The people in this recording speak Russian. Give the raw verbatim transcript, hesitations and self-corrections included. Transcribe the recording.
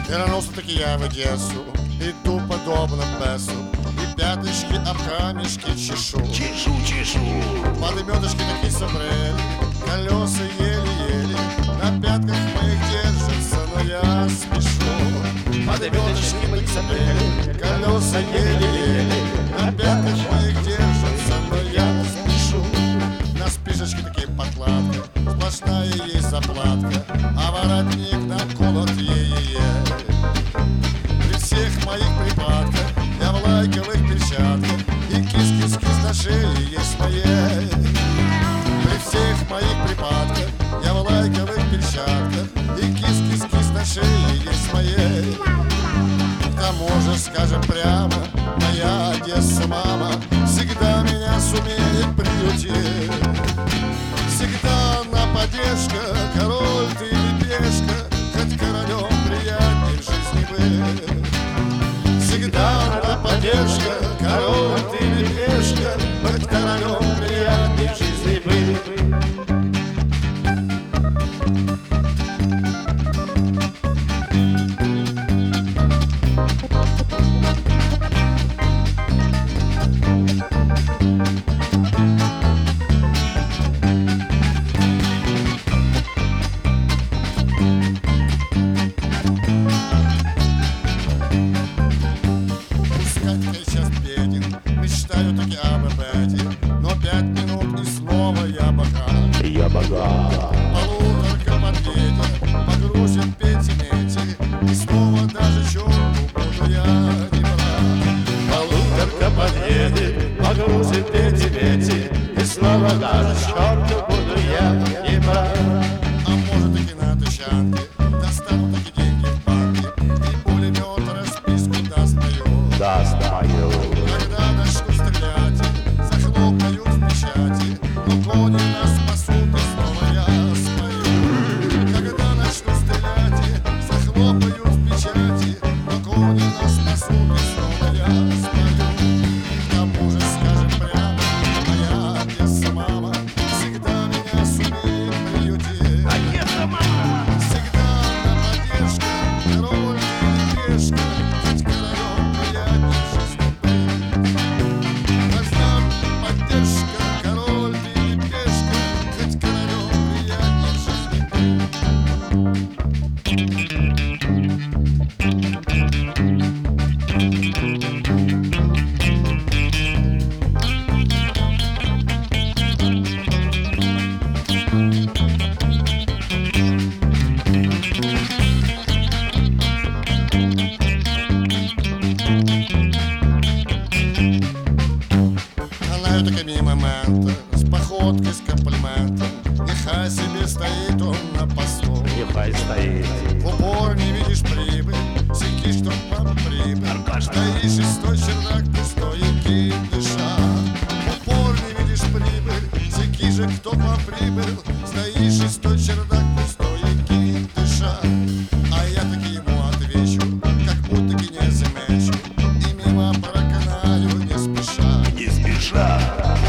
Вернулся-таки я в Одессу, иду подобно Бессу, и пяточки об камешки чешу. Чешу, чешу. Подметочки такие собрали, колеса еле-еле на пятках моих держатся, но я спешу. Подметочки моих собрали, колеса еле-еле на пятках моих держатся, но я спешу. На спишечке такие подкладка, сплошная есть заплатка, а воротник наколот е-е-е. При всех моих припадках я в лайковых перчатках, и кис-кис-кис на шее есть моей. При всех моих припадках я в лайковых перчатках, и кис-кис-кис на шее есть моей. К тому же, скажем прямо, моя Одесса мама всегда меня сумеет приютить. Всегда на поддержка, король ты или пешка, хоть королем приятней в жизни быть. Всегда на поддержка, король ты или пешка, хоть королем приятней в жизни быть. Сейчас беден, мечтаю таки об обеде, но пять минут и снова я богат. Я богат. Полуторка подъедет, погрузит пятимети, и снова даже черту буду я не брат. Полуторка подъедет, погрузит пятимети, и снова даже черту буду я не брат. А может таки на тысячанке достану таки деньги в банке, и пулемет расписку достаю. Достаю. Когда начну стрелять, захлопают в печати, но кони нас спасут, и снова я спою. Когда начну стрелять, захлопают в печати, но кони нас спасут, и снова я спою. К тому же, скажем прямо, моя Одесса мама всегда меня сумеет приютить. Одесса, мама. Всегда на поддержка, король или пешка, хоть королем приятней в жизни быть. Возьмем поддержка, король или пешка, хоть королем приятней в жизни быть. Она таки мимо мента, с походкой, с комплиментом, нехай себе стоит он на посту. Нехай стоит. В упор не видишь прибыль, сики, чтоб вам прибыль. Аркаша. Стоишь и стой, чердак пустой, и ким дыша. В упор не видишь прибыль, сики же, кто вам прибыл. Стоишь и стой, чердак пустой, и ким дыша. А я таки ему отвечу, как будто не замечу, и мимо проканаю не спеша. Не спеша.